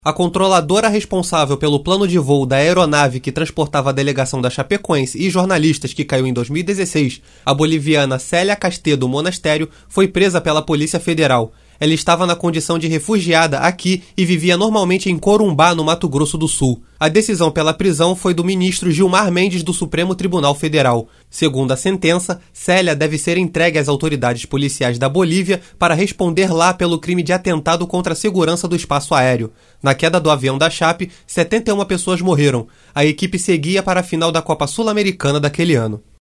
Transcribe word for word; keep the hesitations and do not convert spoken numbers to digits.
A controladora responsável pelo plano de voo da aeronave que transportava a delegação da Chapecoense e jornalistas que caiu em dois mil e dezesseis, a boliviana Célia Castedo Monastério, foi presa pela Polícia Federal. Ela estava na condição de refugiada aqui e vivia normalmente em Corumbá, no Mato Grosso do Sul. A decisão pela prisão foi do ministro Gilmar Mendes do Supremo Tribunal Federal. Segundo a sentença, Célia deve ser entregue às autoridades policiais da Bolívia para responder lá pelo crime de atentado contra a segurança do espaço aéreo. Na queda do avião da Chape, setenta e uma pessoas morreram. A equipe seguia para a final da Copa Sul-Americana daquele ano.